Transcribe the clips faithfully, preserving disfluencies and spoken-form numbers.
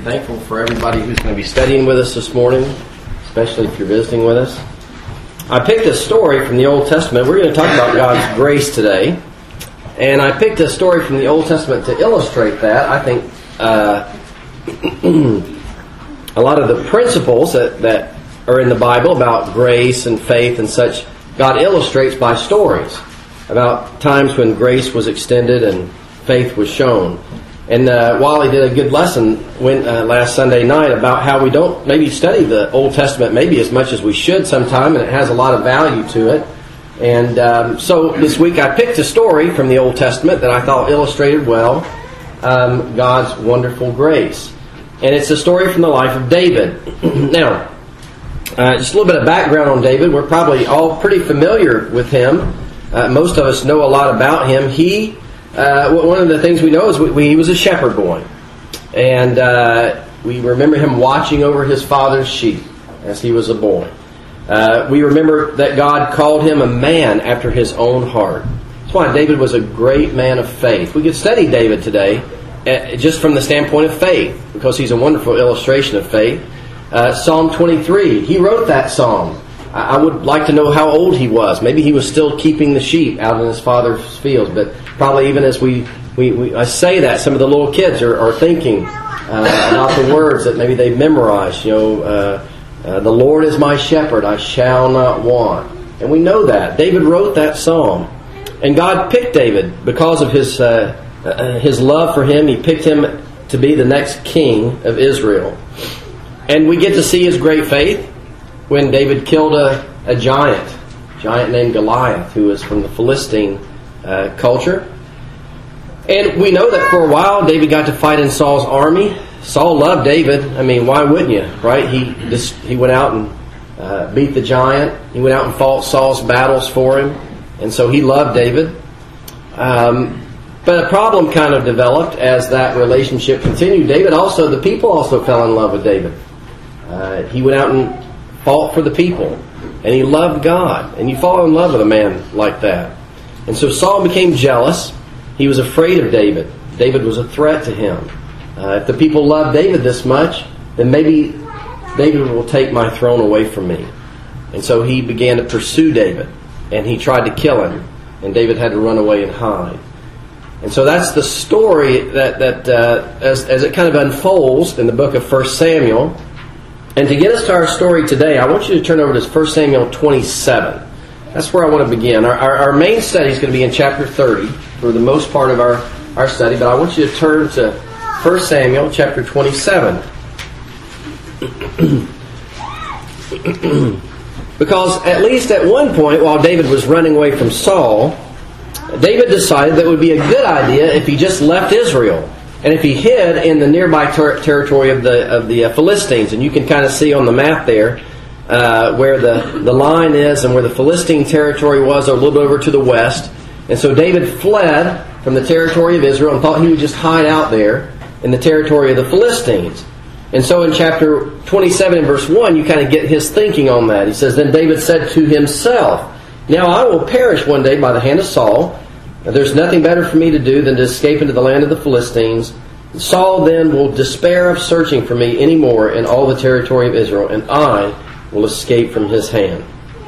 thankful for everybody who's going to be studying with us this morning, especially if you're visiting with us. I picked a story from the Old Testament. We're going to talk about God's grace today. And I picked a story from the Old Testament to illustrate that. I think uh, a lot of the principles that, that are in the Bible about grace and faith and such, God illustrates by stories about times when grace was extended and faith was shown. And uh, Wally did a good lesson when, uh, last Sunday night about how we don't maybe study the Old Testament maybe as much as we should sometime, and it has a lot of value to it. And um, so this week I picked a story from the Old Testament that I thought illustrated well um, God's wonderful grace. And it's a story from the life of David. Now, uh, just a little bit of background on David. We're probably all pretty familiar with him. Uh, most of us know a lot about him. He... Uh, one of the things we know is we, we, he was a shepherd boy. And uh, we remember him watching over his father's sheep as he was a boy. Uh, we remember that God called him a man after his own heart. That's why David was a great man of faith. We could study David today uh, just from the standpoint of faith, because he's a wonderful illustration of faith. Uh, Psalm twenty-three, he wrote that psalm. I would like to know how old he was. Maybe he was still keeping the sheep out in his father's fields. But probably even as we, we, we I say that, some of the little kids are, are thinking uh, about the words that maybe they've memorized. You know, uh, uh, the Lord is my shepherd, I shall not want. And we know that. David wrote that psalm. And God picked David because of his, uh, uh, his love for him. He picked him to be the next king of Israel. And we get to see his great faith when David killed a, a giant, a giant named Goliath, who was from the Philistine uh, culture. And we know that for a while David got to fight in Saul's army. Saul loved David. I mean, why wouldn't you, right? He just, he went out and uh, beat the giant. He went out and fought Saul's battles for him. And so he loved David. Um, but a problem kind of developed as that relationship continued. David also, the people also fell in love with David. Uh, he went out and fought for the people, and he loved God. And you fall in love with a man like that. And so Saul became jealous. He was afraid of David. David was a threat to him. Uh, if the people love David this much, then maybe David will take my throne away from me. And so he began to pursue David, and he tried to kill him, and David had to run away and hide. And so that's the story that, that uh, as, as it kind of unfolds in the book of First Samuel. And to get us to our story today, I want you to turn over to First Samuel twenty-seven. That's where I want to begin. Our, our, our main study is going to be in chapter thirty for the most part of our, our study, but I want you to turn to First Samuel chapter twenty-seven. Because at least at one point, while David was running away from Saul, David decided that it would be a good idea if he just left Israel. And if he hid in the nearby ter- territory of the of the uh, Philistines, and you can kind of see on the map there uh, where the, the line is and where the Philistine territory was, a little bit over to the west. And so David fled from the territory of Israel and thought he would just hide out there in the territory of the Philistines. And so in chapter twenty-seven and verse one, you kind of get his thinking on that. He says, "Then David said to himself, 'Now I will perish one day by the hand of Saul. There's nothing better for me to do than to escape into the land of the Philistines. Saul then will despair of searching for me anymore in all the territory of Israel, and I will escape from his hand.'"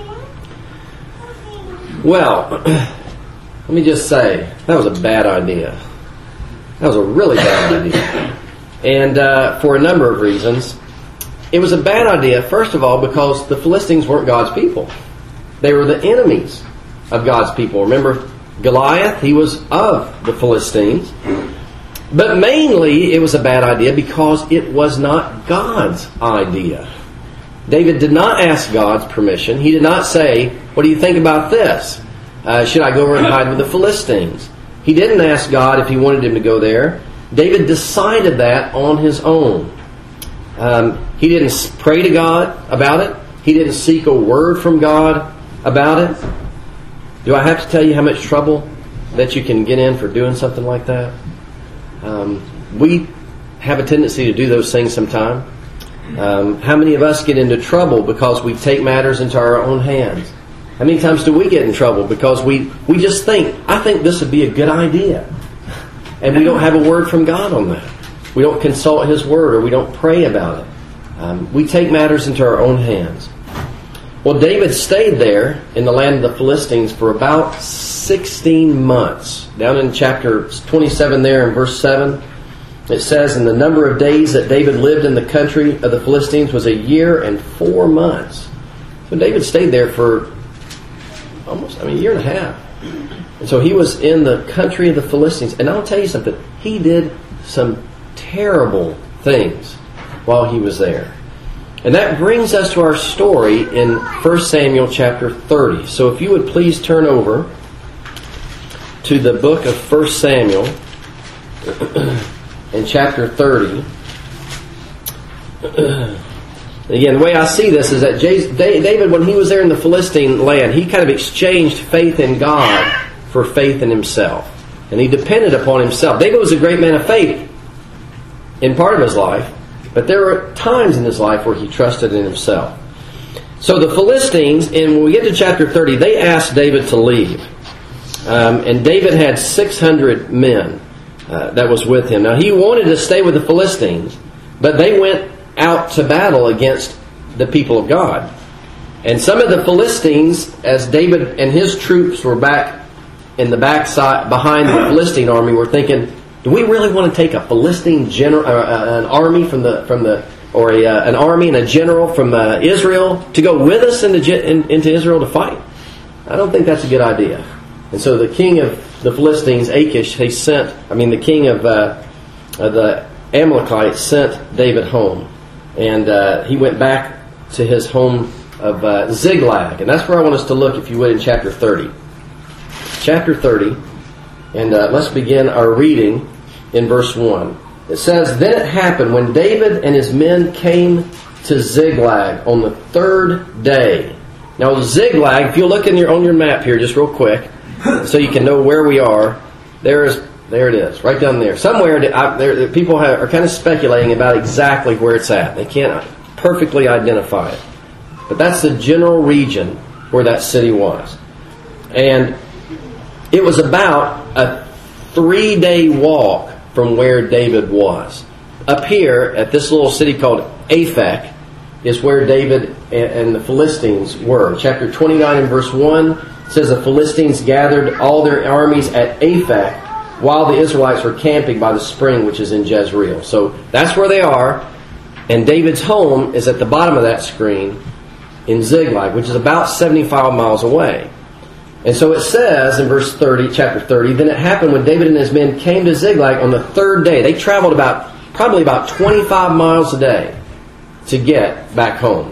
Well, let me just say, that was a bad idea. That was a really bad idea. And uh, for a number of reasons. It was a bad idea, first of all, because the Philistines weren't God's people. They were the enemies of God's people. Remember, Goliath, he was of the Philistines. But mainly it was a bad idea because it was not God's idea. David did not ask God's permission. He did not say, "What do you think about this? Uh, should I go over and hide with the Philistines?" He didn't ask God if he wanted him to go there. David decided that on his own. Um, he didn't pray to God about it. He didn't seek a word from God about it. Do I have to tell you how much trouble that you can get in for doing something like that? Um, we have a tendency to do those things sometimes. Um, how many of us get into trouble because we take matters into our own hands? How many times do we get in trouble because we, we just think, I think this would be a good idea. And we don't have a word from God on that. We don't consult His Word, or we don't pray about it. Um, we take matters into our own hands. Well, David stayed there in the land of the Philistines for about sixteen months. Down in chapter twenty-seven there in verse seven, it says, "And the number of days that David lived in the country of the Philistines was a year and four months." So David stayed there for almost, I mean, a year and a half. And so he was in the country of the Philistines. And I'll tell you something, he did some terrible things while he was there. And that brings us to our story in First Samuel chapter thirty. So if you would please turn over to the book of First Samuel in chapter thirty. Again, the way I see this is that David, when he was there in the Philistine land, he kind of exchanged faith in God for faith in himself. And he depended upon himself. David was a great man of faith in part of his life, but there were times in his life where he trusted in himself. So the Philistines, and when we get to chapter thirty, they asked David to leave. Um, and David had six hundred men uh, that was with him. Now, he wanted to stay with the Philistines, but they went out to battle against the people of God. And some of the Philistines, as David and his troops were back in the backside behind the Philistine army, were thinking, do we really want to take a Philistine general, uh, an army from the from the or a, uh, an army and a general from uh, Israel to go with us into in, into Israel to fight? I don't think that's a good idea. And so the king of the Philistines, Achish, he sent. I mean, the king of, uh, of the Amalekites sent David home, and uh, he went back to his home of uh, Ziklag, and that's where I want us to look, if you would, in chapter thirty. Chapter thirty. And uh, let's begin our reading in verse one. It says, "Then it happened when David and his men came to Ziklag on the third day." Now Ziklag, if you look in your on your map here just real quick, so you can know where we are, there is there it is, right down there. Somewhere I, there, people have, are kind of speculating about exactly where it's at. They can't perfectly identify it. But that's the general region where that city was. And it was about a three-day walk from where David was. Up here at this little city called Aphek is where David and the Philistines were. Chapter twenty-nine and verse one says the Philistines gathered all their armies at Aphek while the Israelites were camping by the spring which is in Jezreel. So that's where they are. And David's home is at the bottom of that screen in Ziklag, which is about seventy-five miles away. And so it says in verse thirty, chapter thirty, "Then it happened when David and his men came to Ziklag on the third day." They traveled about probably about twenty-five miles a day to get back home.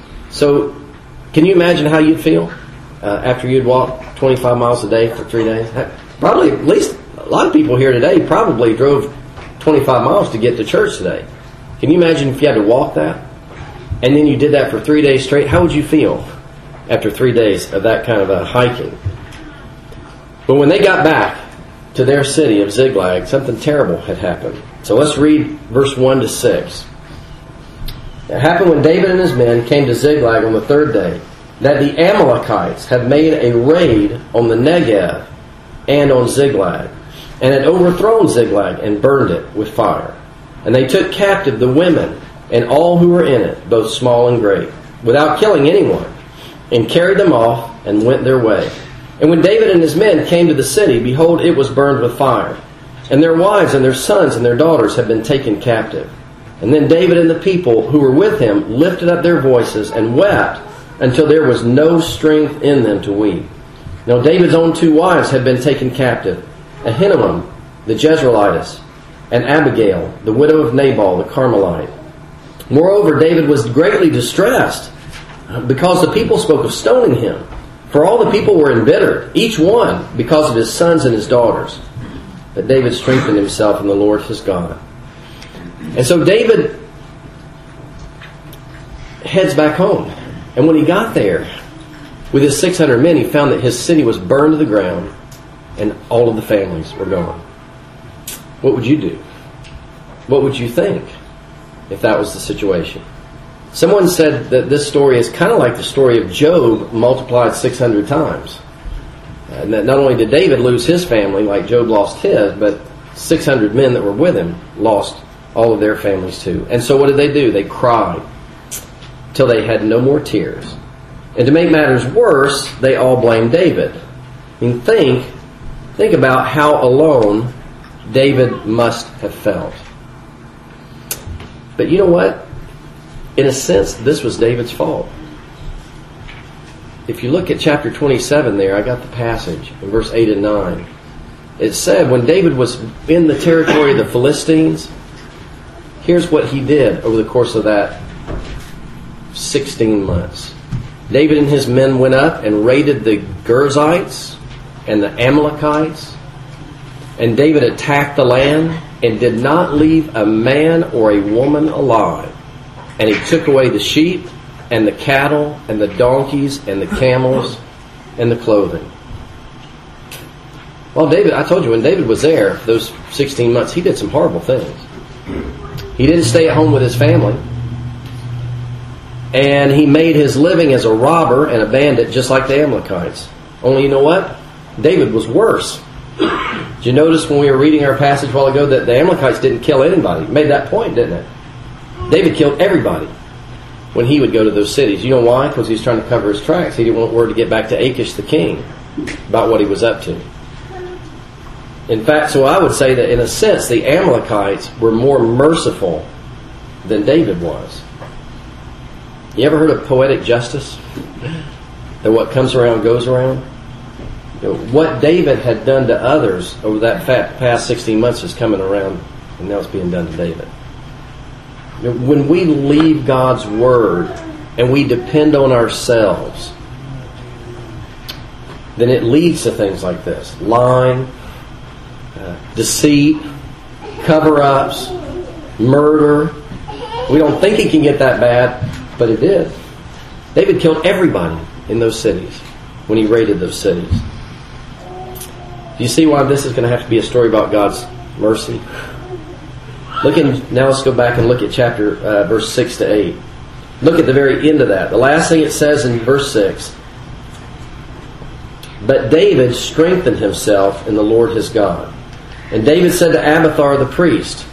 So can you imagine how you'd feel uh, after you'd walk twenty-five miles a day for three days? Probably, at least a lot of people here today probably drove twenty-five miles to get to church today. Can you imagine if you had to walk that? And then you did that for three days straight? How would you feel after three days of that kind of a hiking? But when they got back to their city of Ziklag, something terrible had happened. So let's read verse one to six. "It happened when David and his men came to Ziklag on the third day, that the Amalekites had made a raid on the Negev and on Ziklag, and had overthrown Ziklag and burned it with fire. And they took captive the women and all who were in it, both small and great, without killing anyone, and carried them off and went their way. And when David and his men came to the city, behold, it was burned with fire. And their wives and their sons and their daughters had been taken captive. And then David and the people who were with him lifted up their voices and wept until there was no strength in them to weep. Now David's own two wives had been taken captive, Ahinoam the Jezreelitess, and Abigail, the widow of Nabal the Carmelite. Moreover, David was greatly distressed, because the people spoke of stoning him. For all the people were embittered, each one because of his sons and his daughters. But David strengthened himself in the Lord his God." And so David heads back home. And when he got there, with his six hundred men, he found that his city was burned to the ground and all of the families were gone. What would you do? What would you think if that was the situation? Someone said that this story is kind of like the story of Job multiplied six hundred times. And that not only did David lose his family, like Job lost his, but six hundred men that were with him lost all of their families too. And so what did they do? They cried till they had no more tears. And to make matters worse, they all blamed David. I mean, think, think about how alone David must have felt. But you know what? In a sense, this was David's fault. If you look at chapter twenty-seven there, I got the passage in verse eight and nine. It said when David was in the territory of the Philistines, here's what he did over the course of that sixteen months. David and his men went up and raided the Girzites and the Amalekites. And David attacked the land and did not leave a man or a woman alive. And he took away the sheep and the cattle and the donkeys and the camels and the clothing. Well, David, I told you, when David was there, those sixteen months, he did some horrible things. He didn't stay at home with his family. And he made his living as a robber and a bandit, just like the Amalekites. Only you know what? David was worse. Did you notice when we were reading our passage a while ago that the Amalekites didn't kill anybody? It made that point, didn't it? David killed everybody when he would go to those cities. You know why? Because he was trying to cover his tracks. He didn't want word to get back to Achish the king about what he was up to. In fact, so I would say that in a sense, the Amalekites were more merciful than David was. You ever heard of poetic justice? That what comes around goes around? You know, what David had done to others over that past sixteen months is coming around, and now it's being done to David. You know, when we leave God's Word and we depend on ourselves, then it leads to things like this. Lying, uh, deceit, cover-ups, murder. We don't think it can get that bad, but it did. David killed everybody in those cities when he raided those cities. Do you see why this is going to have to be a story about God's mercy? Look in, now let's go back and look at chapter uh, verse six to eight. Look at the very end of that. The last thing it says in verse six. But David strengthened himself in the Lord his God. And David said to Abiathar the priest,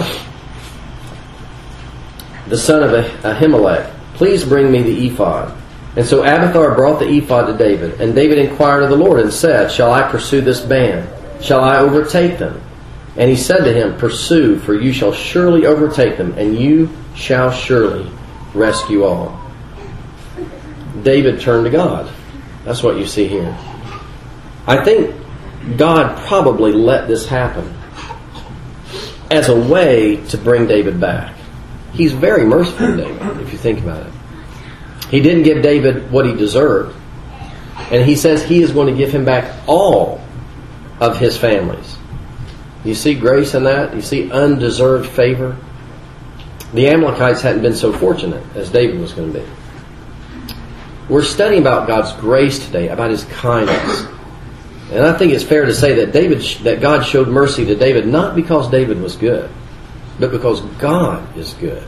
the son of Ahimelech, please bring me the ephod. And so Abiathar brought the ephod to David. And David inquired of the Lord and said, shall I pursue this band? Shall I overtake them? And he said to him, pursue, for you shall surely overtake them, and you shall surely rescue all. David turned to God. That's what you see here. I think God probably let this happen as a way to bring David back. He's very merciful to David, if you think about it. He didn't give David what he deserved. And he says he is going to give him back all of his families. You see grace in that? You see undeserved favor? The Amalekites hadn't been so fortunate as David was going to be. We're studying about God's grace today, about His kindness. And I think it's fair to say that David, that God showed mercy to David not because David was good, but because God is good.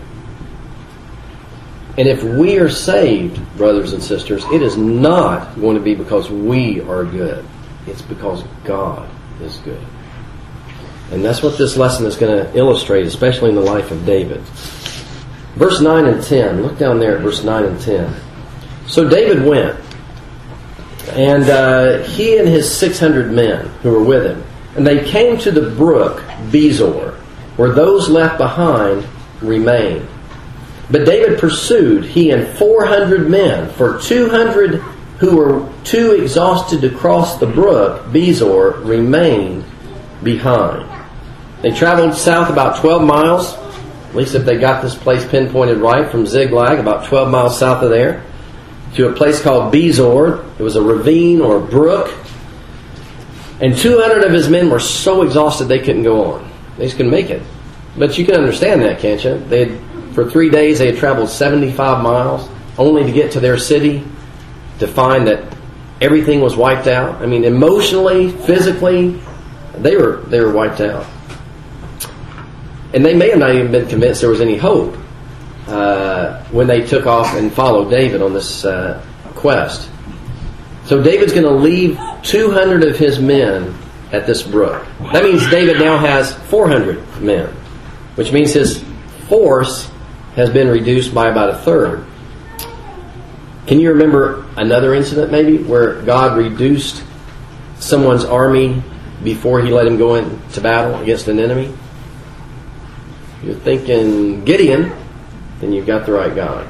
And if we are saved, brothers and sisters, it is not going to be because we are good. It's because God is good. And that's what this lesson is going to illustrate, especially in the life of David. Verse nine and ten. Look down there at verse nine and ten. So David went, and uh, he and his six hundred men who were with him, and they came to the brook Bezor, where those left behind remained. But David pursued, he and four hundred men, for two hundred who were too exhausted to cross the brook Bezor remained behind. They traveled south about twelve miles, at least if they got this place pinpointed right, from Ziklag, about twelve miles south of there, to a place called Bezor. It was a ravine or a brook. And two hundred of his men were so exhausted they couldn't go on. They just couldn't make it. But you can understand that, can't you? They had, for three days they had traveled seventy-five miles, only to get to their city to find that everything was wiped out. I mean, emotionally, physically, they were they were wiped out. And they may have not even been convinced there was any hope uh, when they took off and followed David on this uh, quest. So David's going to leave two hundred of his men at this brook. That means David now has four hundred men which means his force has been reduced by about a third. Can you remember another incident maybe where God reduced someone's army before he let him go into battle against an enemy? You're thinking Gideon, then you've got the right guy.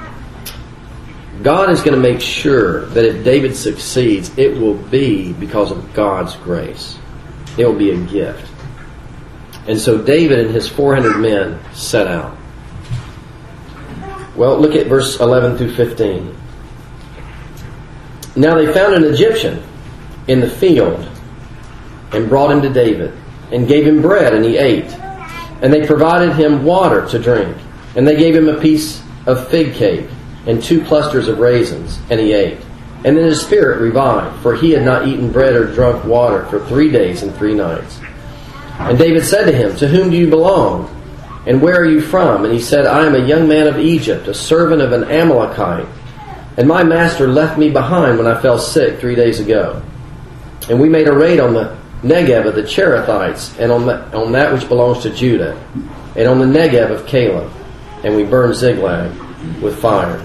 God is going to make sure that if David succeeds, it will be because of God's grace. It will be a gift. And so David and his four hundred men set out. Well, look at verse eleven through fifteen. Now they found an Egyptian in the field and brought him to David and gave him bread, and he ate. And they provided him water to drink. And they gave him a piece of fig cake and two clusters of raisins, and he ate. And then his spirit revived, for he had not eaten bread or drunk water for three days and three nights. And David said to him, "To whom do you belong? And where are you from?" And he said, "I am a young man of Egypt, a servant of an Amalekite. And my master left me behind when I fell sick three days ago. And we made a raid on the Negev of the Cherethites, and on, the, on that which belongs to Judah, and on the Negev of Caleb. And we burned Ziklag with fire."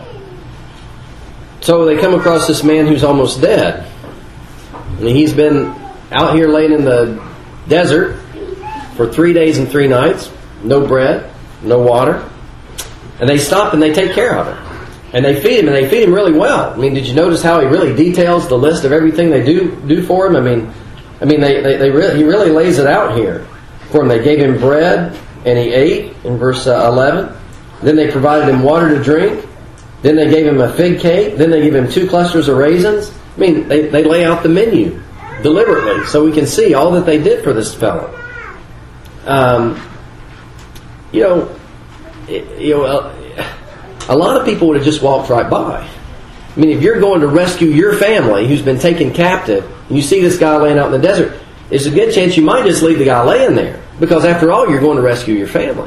So they come across this man who's almost dead. And he's been out here laying in the desert for three days and three nights. No bread, no water. And they stop and they take care of him. And they feed him, and they feed him really well. I mean, did you notice how he really details the list of everything they do do for him? I mean, I mean, they, they, they really, he really lays it out here for him. They gave him bread, and he ate in verse uh, eleven. Then they provided him water to drink. Then they gave him a fig cake. Then they gave him two clusters of raisins. I mean, they, they lay out the menu deliberately so we can see all that they did for this fellow. Um, you know, it, you know, uh, a lot of people would have just walked right by. I mean, if you're going to rescue your family who's been taken captive, and you see this guy laying out in the desert, there's a good chance you might just leave the guy laying there. Because after all, you're going to rescue your family.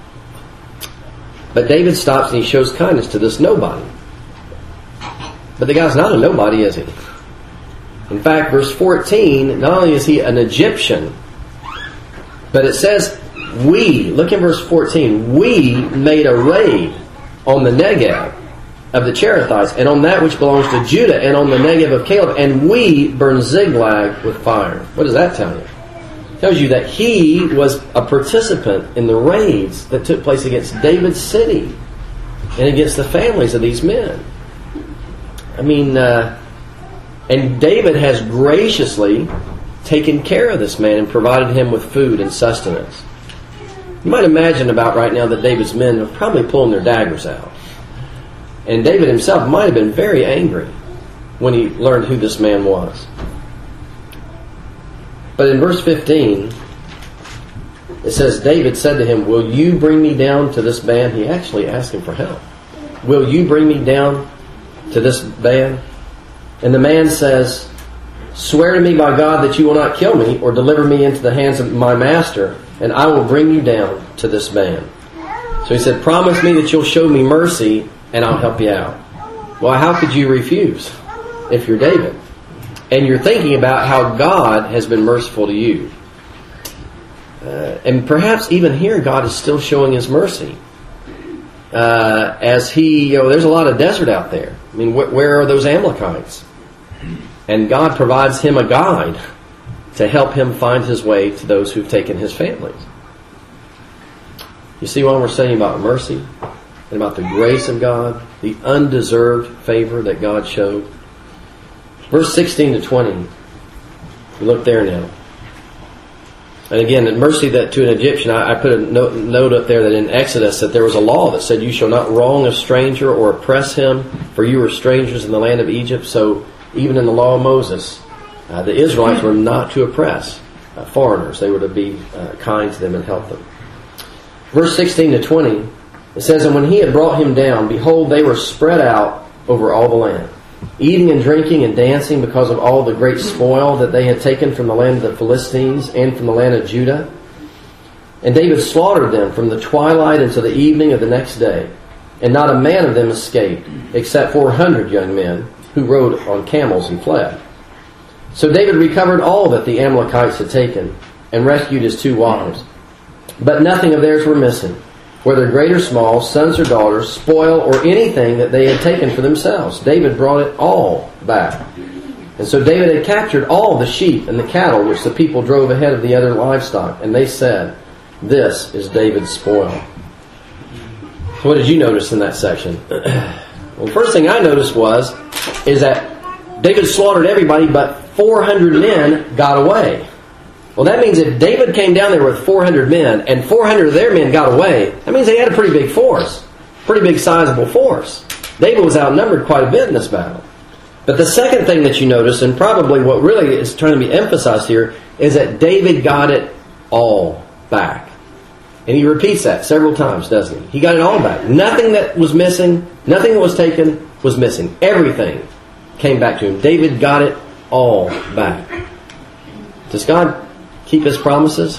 But David stops and he shows kindness to this nobody. But the guy's not a nobody, is he? In fact, verse fourteen, not only is he an Egyptian, but it says, we, look in verse fourteen, we made a raid on the Negev of the Cherethites, and on that which belongs to Judah, and on the Negev of Caleb, and we burned Ziklag with fire. What does that tell you? It tells you that he was a participant in the raids that took place against David's city and against the families of these men. I mean, uh, and David has graciously taken care of this man and provided him with food and sustenance. You might imagine about right now that David's men are probably pulling their daggers out. And David himself might have been very angry when he learned who this man was. But in verse fifteen, it says, David said to him, "Will you bring me down to this band?" He actually asked him for help. "Will you bring me down to this band?" And the man says, "Swear to me by God that you will not kill me or deliver me into the hands of my master, and I will bring you down to this band." So he said, "Promise me that you'll show me mercy, and I'll help you out." Well, how could you refuse if you're David? And you're thinking about how God has been merciful to you. Uh, and perhaps even here God is still showing His mercy. Uh, as he, you know, there's a lot of desert out there. I mean, wh- where are those Amalekites? And God provides him a guide to help him find his way to those who've taken his families. You see what we're saying about mercy and about the grace of God, the undeserved favor that God showed? Verse sixteen to twenty. You look there now. And again, the mercy that to an Egyptian, I, I put a note, note up there that in Exodus that there was a law that said you shall not wrong a stranger or oppress him, for you were strangers in the land of Egypt. So even in the law of Moses, uh, the Israelites were not to oppress uh, foreigners. They were to be uh, kind to them and help them. Verse sixteen to twenty, it says, "And when he had brought him down, behold, they were spread out over all the land, eating and drinking and dancing because of all the great spoil that they had taken from the land of the Philistines and from the land of Judah. And David slaughtered them from the twilight until the evening of the next day. And not a man of them escaped, except four hundred young men who rode on camels and fled. So David recovered all that the Amalekites had taken and rescued his two wives. But nothing of theirs were missing, whether great or small, sons or daughters, spoil, or anything that they had taken for themselves. David brought it all back. And so David had captured all the sheep and the cattle which the people drove ahead of the other livestock. And they said, "This is David's spoil." So what did you notice in that section? Well, the first thing I noticed was, is that David slaughtered everybody, but four hundred men got away. Well, that means if David came down there with four hundred men, and four hundred of their men got away, that means they had a pretty big force. Pretty big sizable force. David was outnumbered quite a bit in this battle. But the second thing that you notice, and probably what really is trying to be emphasized here, is that David got it all back. And he repeats that several times, doesn't he? He got it all back. Nothing that was missing, nothing that was taken was missing. Everything came back to him. David got it all back. Does God keep His promises?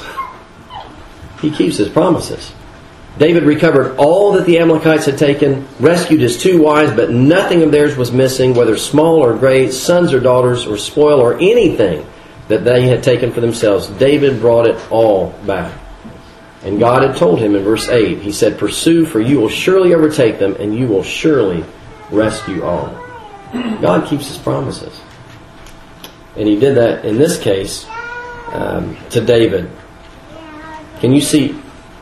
He keeps His promises. David recovered all that the Amalekites had taken, rescued his two wives, but nothing of theirs was missing, whether small or great, sons or daughters, or spoil, or anything that they had taken for themselves. David brought it all back. And God had told him in verse eight, He said, "Pursue, for you will surely overtake them, and you will surely rescue all." God keeps His promises. And He did that in this case um, to David. Can you see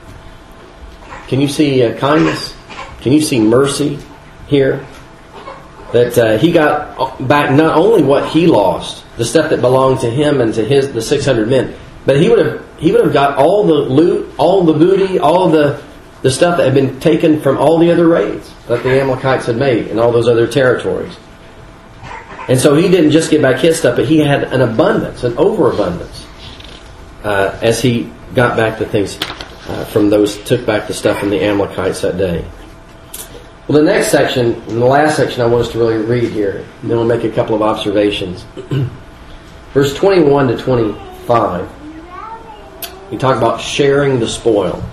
Can you see uh, kindness? Can you see mercy here? That uh, he got back not only what he lost, the stuff that belonged to him and to his the six hundred men, but he would have he would have got all the loot, all the booty, all the the stuff that had been taken from all the other raids that the Amalekites had made in all those other territories. And so he didn't just get back his stuff, but he had an abundance, an overabundance, uh, as he got back the things uh, from those, took back the stuff from the Amalekites that day. Well, the next section, and the last section I want us to really read here, and then we'll make a couple of observations. Verse twenty-one to twenty-five, we talk about sharing the spoil.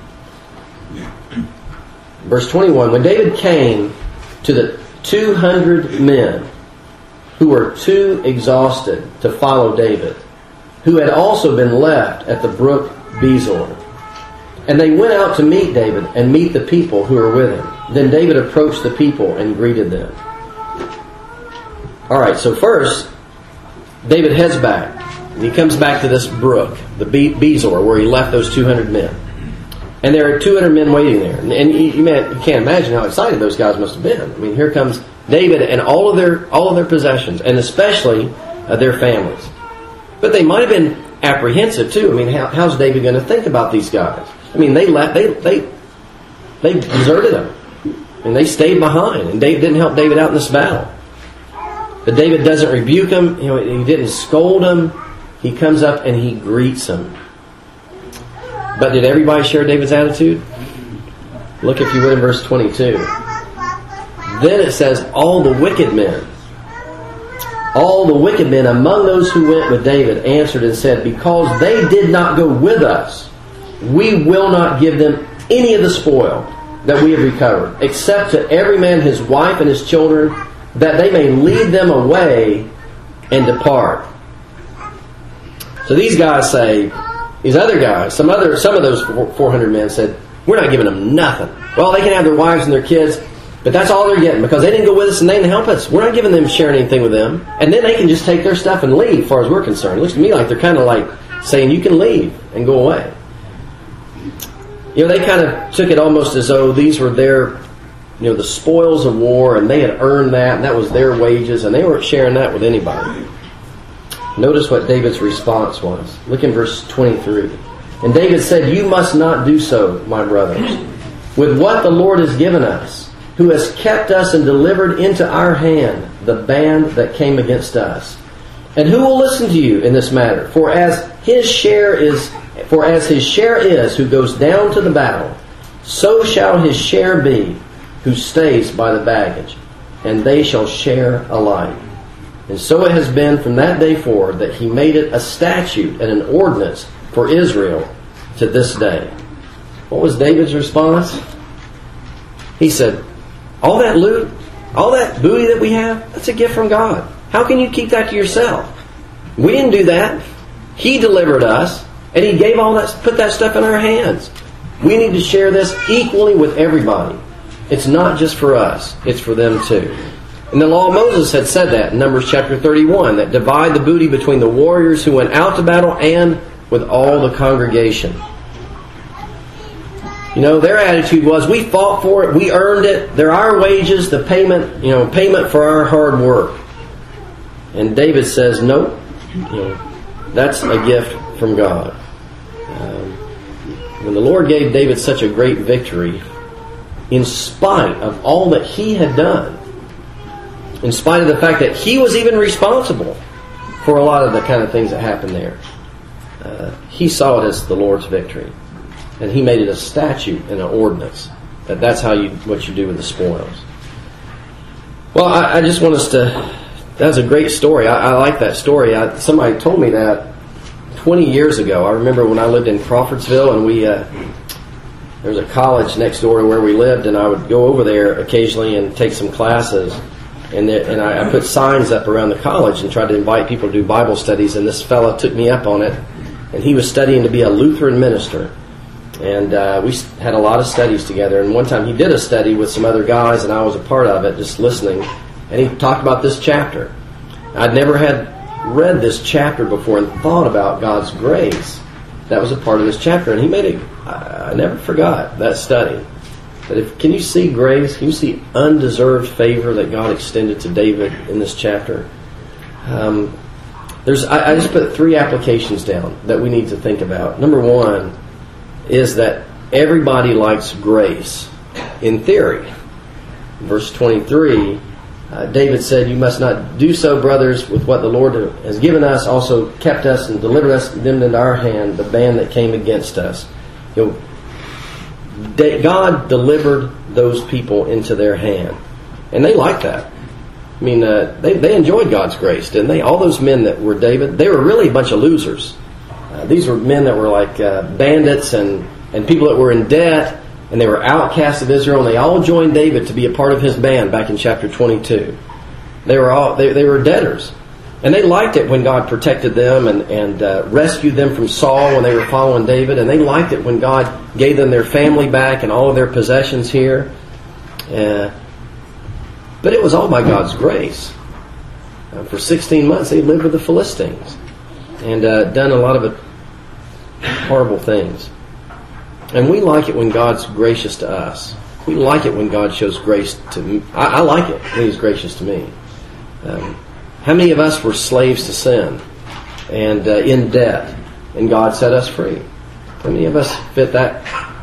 Verse twenty-one, when David came to the two hundred men who were too exhausted to follow David, who had also been left at the brook Bezor, and they went out to meet David and meet the people who were with him. Then David approached the people and greeted them. All right, so first, David heads back, and he comes back to this brook, the Bezor, where he left those two hundred men. And there are two hundred men waiting there. And you, you, man, you can't imagine how excited those guys must have been. I mean, here comes David and all of their all of their possessions, and especially uh, their families. But they might have been apprehensive too. I mean, how, how's David going to think about these guys? I mean, they left. They they they deserted him, and they stayed behind. And David didn't help David out in this battle. But David doesn't rebuke him. You know, he didn't scold him. He comes up and he greets him. But did everybody share David's attitude? Look, if you would, in verse twenty-two. Then it says, all the wicked men, all the wicked men among those who went with David answered and said, because they did not go with us, we will not give them any of the spoil that we have recovered, except to every man his wife and his children, that they may lead them away and depart. So these guys say, these other guys, some other, some of those four hundred men said, we're not giving them nothing. Well, they can have their wives and their kids, but that's all they're getting because they didn't go with us and they didn't help us. We're not giving them sharing anything with them. And then they can just take their stuff and leave, as far as we're concerned. It looks to me like they're kind of like saying you can leave and go away. You know, they kind of took it almost as though these were their, you know, the spoils of war, and they had earned that, and that was their wages, and they weren't sharing that with anybody. Notice what David's response was. Look in verse twenty-three. And David said, you must not do so, my brothers. With what the Lord has given us, who has kept us and delivered into our hand the band that came against us. And who will listen to you in this matter? For as his share is, for as his share is who goes down to the battle, so shall his share be who stays by the baggage, and they shall share alike. And so it has been from that day forward that he made it a statute and an ordinance for Israel to this day. What was David's response? He said, all that loot, all that booty that we have, that's a gift from God. How can you keep that to yourself? We didn't do that. He delivered us, and He gave all that, put that stuff in our hands. We need to share this equally with everybody. It's not just for us. It's for them too. And the law of Moses had said that in Numbers chapter thirty-one, that divide the booty between the warriors who went out to battle and with all the congregation. You know, their attitude was, we fought for it, we earned it, they're our wages, the payment, you know, payment for our hard work. And David says, nope, you know, that's a gift from God. Um, when the Lord gave David such a great victory, in spite of all that he had done, in spite of the fact that he was even responsible for a lot of the kind of things that happened there, uh, he saw it as the Lord's victory. And he made it a statute and an ordinance that that's how you what you do with the spoils. Well, I, I just want us to. That's a great story. I, I like that story. I, somebody told me that twenty years ago. I remember when I lived in Crawfordsville, and we uh, there was a college next door to where we lived, and I would go over there occasionally and take some classes. And the, and I, I put signs up around the college and tried to invite people to do Bible studies. And this fellow took me up on it, and he was studying to be a Lutheran minister. And uh, we had a lot of studies together. And one time he did a study with some other guys, and I was a part of it, just listening. And he talked about this chapter. I'd never had read this chapter before and thought about God's grace. That was a part of this chapter. And he made it, I, I never forgot that study. But if, can you see grace? Can you see undeserved favor that God extended to David in this chapter? Um, there's, I, I just put three applications down that we need to think about. Number one is that everybody likes grace in theory. Verse twenty-three, uh, David said, you must not do so, brothers, with what the Lord has given us, also kept us and delivered us them into our hand, the band that came against us. You know, they, God delivered those people into their hand. And they liked that. I mean, uh, they, they enjoyed God's grace, didn't they? All those men that were David, they were really a bunch of losers. Uh, these were men that were like uh, bandits and, and people that were in debt, and they were outcasts of Israel, and they all joined David to be a part of his band back in chapter twenty-two. They were all they, they were debtors. And they liked it when God protected them and, and uh, rescued them from Saul when they were following David, and they liked it when God gave them their family back and all of their possessions here. Uh, but it was all by God's grace. Uh, for sixteen months they lived with the Philistines and uh, done a lot of horrible things. And we like it when God's gracious to us. We like it when God shows grace to me. I, I like it when He's gracious to me. Um, how many of us were slaves to sin and uh, in debt, and God set us free? How many of us fit that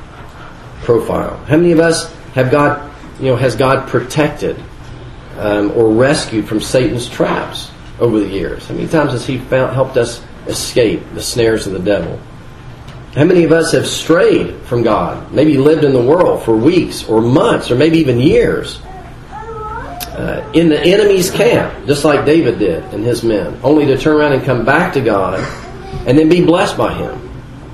profile? How many of us have God, you know, has God protected um, or rescued from Satan's traps over the years? How many times has He found, helped us escape the snares of the devil? How many of us have strayed from God? Maybe lived in the world for weeks or months or maybe even years uh, in the enemy's camp, just like David did and his men, only to turn around and come back to God and then be blessed by Him.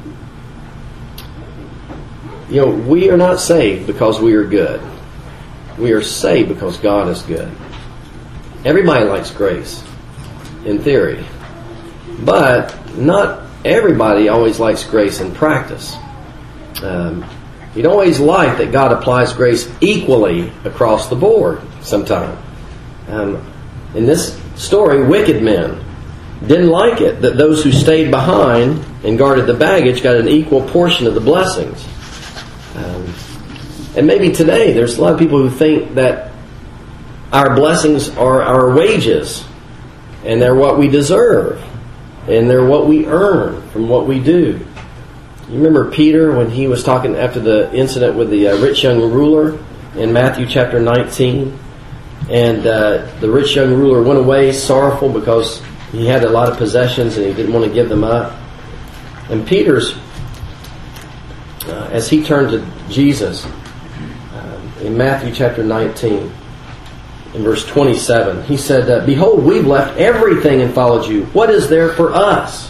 You know, we are not saved because we are good. We are saved because God is good. Everybody likes grace, in theory. But not everybody always likes grace in practice. Um, you don't always like that God applies grace equally across the board sometimes. Um, in this story, wicked men didn't like it that those who stayed behind and guarded the baggage got an equal portion of the blessings. Um, and maybe today there's a lot of people who think that our blessings are our wages and they're what we deserve. And they're what we earn from what we do. You remember Peter when he was talking after the incident with the uh, rich young ruler in Matthew chapter nineteen? And uh, the rich young ruler went away sorrowful because he had a lot of possessions and he didn't want to give them up. And Peter's, uh, as he turned to Jesus uh, in Matthew chapter nineteen, in verse twenty-seven, he said, uh, behold, we've left everything and followed you. What is there for us?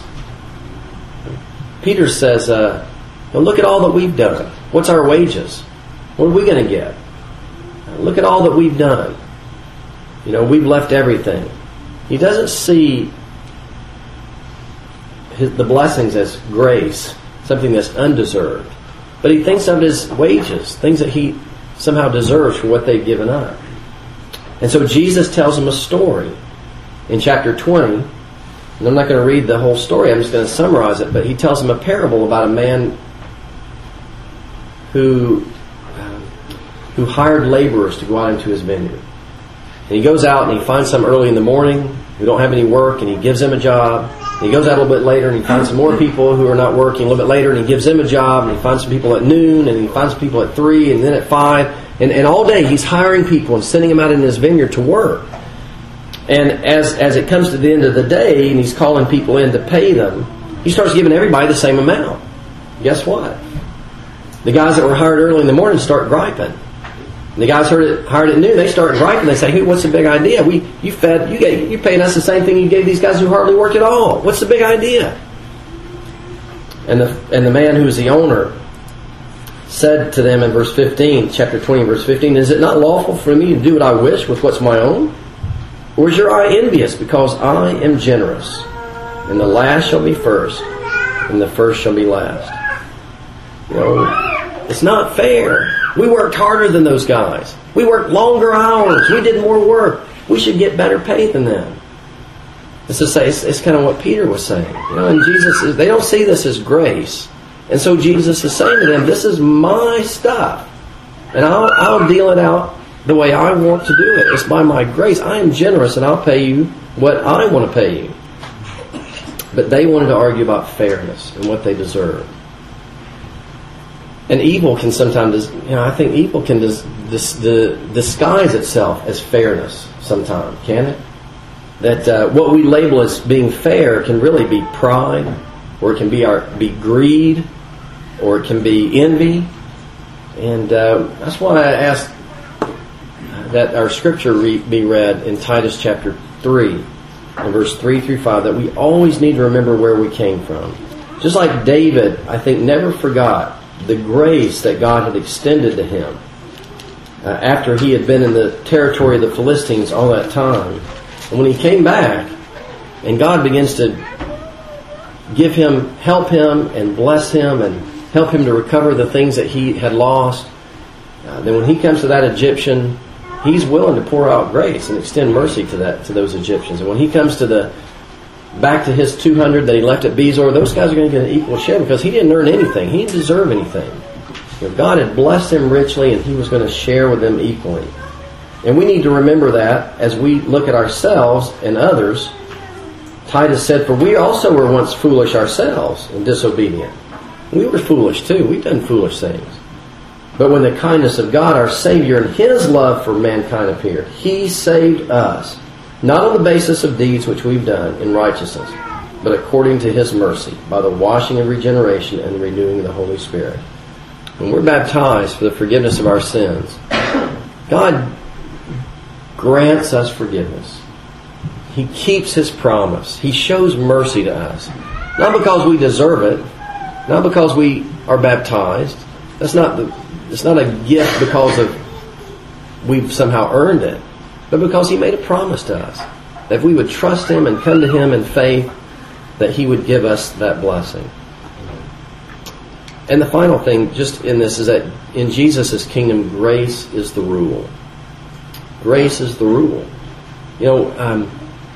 Peter says, uh, well, look at all that we've done. What's our wages? What are we going to get? Uh, look at all that we've done. You know, we've left everything. He doesn't see his, the blessings as grace, something that's undeserved. but he thinks of it as wages, things that he somehow deserves for what they've given up. And so Jesus tells him a story in chapter twenty. And I'm not going to read the whole story, I'm just going to summarize it. But he tells him a parable about a man who uh, who hired laborers to go out into his vineyard. And he goes out and he finds some early in the morning who don't have any work, and he gives them a job. And he goes out a little bit later and he finds some more people who are not working a little bit later, and he gives them a job. And he finds some people at noon, and he finds some people at three, and then at five. And, and all day he's hiring people and sending them out in his vineyard to work. And as as it comes to the end of the day and he's calling people in to pay them, he starts giving everybody the same amount. Guess what? The guys that were hired early in the morning start griping. And the guys hired at, hired at noon, they start griping. They say, "Hey, what's the big idea? We you fed you gave you're paying us the same thing you gave these guys who hardly work at all. What's the big idea?" And the and the man who was the owner said to them in verse fifteen, chapter twenty, verse fifteen, "Is it not lawful for me to do what I wish with what's my own? Or is your eye envious because I am generous? And the last shall be first, and the first shall be last." You know, it's not fair. We worked harder than those guys. We worked longer hours. We did more work. We should get better pay than them. It's to say, it's, it's kind of what Peter was saying. You know, and Jesus is, they don't see this as grace. And so Jesus is saying to them, this is my stuff. And I'll, I'll deal it out the way I want to do it. It's by my grace. I am generous, and I'll pay you what I want to pay you. But they wanted to argue about fairness and what they deserve. And evil can sometimes, you know, I think evil can dis, dis, dis, disguise itself as fairness sometimes, can it? That uh, what we label as being fair can really be pride, or it can be our be greed, or it can be envy. And uh, that's why I asked that our scripture re- be read in Titus chapter three, in verse three through five, that we always need to remember where we came from. Just like David, I think, never forgot the grace that God had extended to him uh, after he had been in the territory of the Philistines all that time. And when he came back, and God begins to give him, help him, and bless him, and help him to recover the things that he had lost, uh, then when he comes to that Egyptian, he's willing to pour out grace and extend mercy to that to those Egyptians. And when he comes to the back to his two hundred that he left at Bezor, those guys are going to get an equal share because he didn't earn anything. He didn't deserve anything. You know, God had blessed him richly, and he was going to share with them equally. And we need to remember that as we look at ourselves and others. Titus said, "For we also were once foolish ourselves and disobedient." We were foolish too. We've done foolish things. But when the kindness of God, our Savior, and His love for mankind appeared, He saved us, not on the basis of deeds which we've done in righteousness, but according to His mercy, by the washing of regeneration and the renewing of the Holy Spirit. When we're baptized for the forgiveness of our sins, God grants us forgiveness. He keeps His promise. He shows mercy to us. Not because we deserve it, not because we are baptized. That's not the, it's not a gift because of we've somehow earned it, but because He made a promise to us that if we would trust Him and come to Him in faith, that He would give us that blessing. And the final thing just in this is that in Jesus' kingdom, grace is the rule. Grace is the rule. You know, um,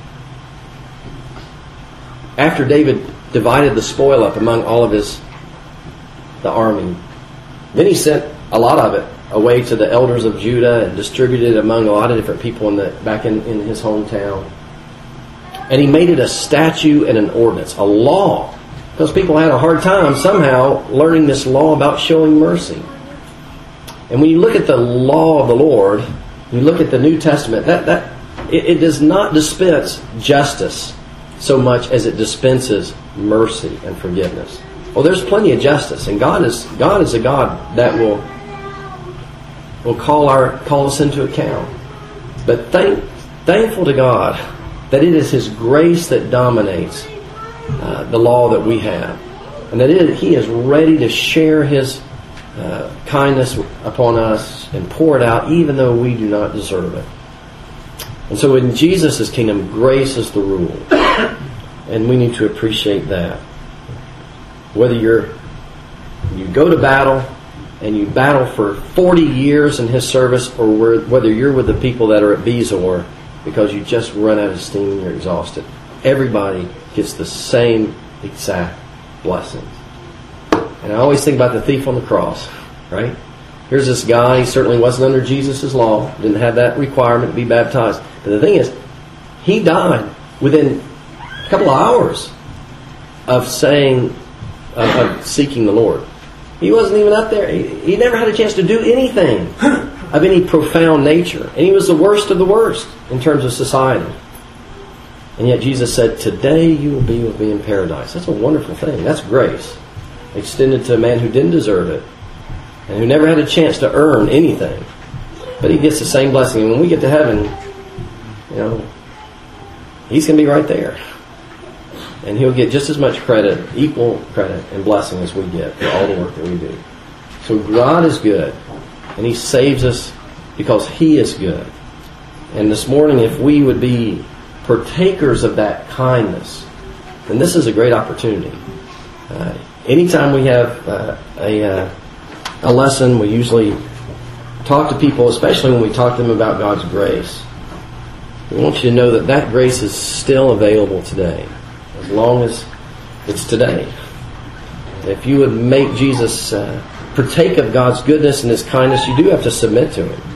after David divided the spoil up among all of his the army, then he sent a lot of it away to the elders of Judah and distributed it among a lot of different people in the back in, in his hometown. And he made it a statute and an ordinance, a law. Because people had a hard time somehow learning this law about showing mercy. And when you look at the law of the Lord, you look at the New Testament, that, that it, it does not dispense justice so much as it dispenses mercy and forgiveness. Well, there's plenty of justice, and God is God is a God that will will call our call us into account. But thank thankful to God that it is His grace that dominates uh, the law that we have, and that it, He is ready to share His uh, kindness upon us and pour it out, even though we do not deserve it. And so, in Jesus' kingdom, grace is the rule, and we need to appreciate that. Whether you're you go to battle and you battle for forty years in His service, or whether you're with the people that are at Bezor because you just run out of steam and you're exhausted, everybody gets the same exact blessings. And I always think about the thief on the cross, right? Here's this guy, he certainly wasn't under Jesus' law, didn't have that requirement to be baptized. But the thing is, he died within a couple of hours of saying, of, of seeking the Lord. He wasn't even up there. He, he never had a chance to do anything of any profound nature. And he was the worst of the worst in terms of society. And yet Jesus said, today you will be with me in paradise. That's a wonderful thing. That's grace extended to a man who didn't deserve it and who never had a chance to earn anything. But he gets the same blessing. And when we get to heaven, you know, he's going to be right there. And he'll get just as much credit, equal credit and blessing as we get for all the work that we do. So God is good. And He saves us because He is good. And this morning, if we would be partakers of that kindness, then this is a great opportunity. Uh, anytime we have uh, a, uh, a lesson, we usually talk to people, especially when we talk to them about God's grace. We want you to know that that grace is still available today, as long as it's today. If you would make Jesus uh, partake of God's goodness and His kindness, you do have to submit to Him.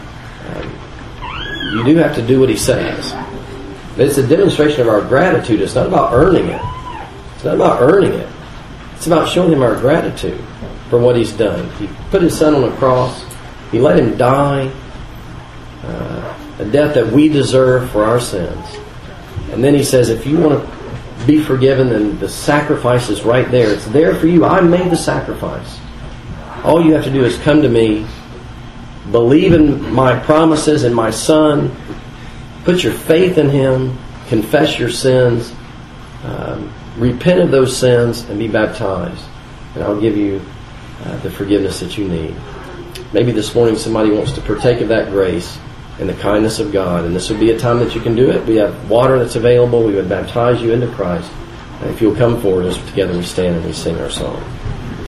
Um, you do have to do what He says. It's a demonstration of our gratitude. It's not about earning it. It's not about earning it. It's about showing Him our gratitude for what He's done. He put His Son on the cross. He let Him die, uh, a death that we deserve for our sins. And then He says, if you want to be forgiven, then the sacrifice is right there. It's there for you. I made the sacrifice. All you have to do is come to me, believe in my promises and my Son, put your faith in Him, confess your sins, um, repent of those sins, and be baptized. And I'll give you uh, the forgiveness that you need. Maybe this morning somebody wants to partake of that grace and the kindness of God, and this would be a time that you can do it. We have water that's available. We would baptize you into Christ. And if you'll come forward as together we stand and we sing our song.